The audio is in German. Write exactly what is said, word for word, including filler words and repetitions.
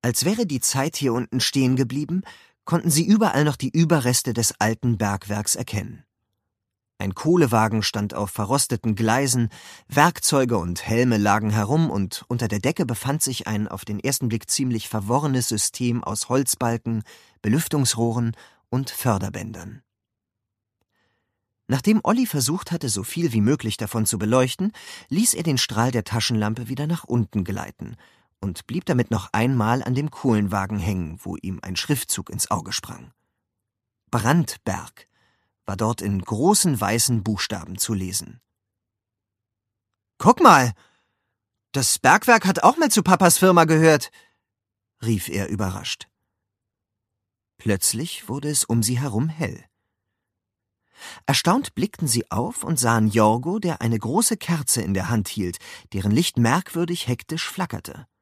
Als wäre die Zeit hier unten stehen geblieben, konnten sie überall noch die Überreste des alten Bergwerks erkennen. Ein Kohlewagen stand auf verrosteten Gleisen, Werkzeuge und Helme lagen herum und unter der Decke befand sich ein auf den ersten Blick ziemlich verworrenes System aus Holzbalken, Belüftungsrohren und Förderbändern. Nachdem Olli versucht hatte, so viel wie möglich davon zu beleuchten, ließ er den Strahl der Taschenlampe wieder nach unten gleiten und blieb damit noch einmal an dem Kohlenwagen hängen, wo ihm ein Schriftzug ins Auge sprang. Brandberg war dort in großen weißen Buchstaben zu lesen. »Guck mal, das Bergwerk hat auch mal zu Papas Firma gehört«, rief er überrascht. Plötzlich wurde es um sie herum hell. Erstaunt blickten sie auf und sahen Jorgo, der eine große Kerze in der Hand hielt, deren Licht merkwürdig hektisch flackerte.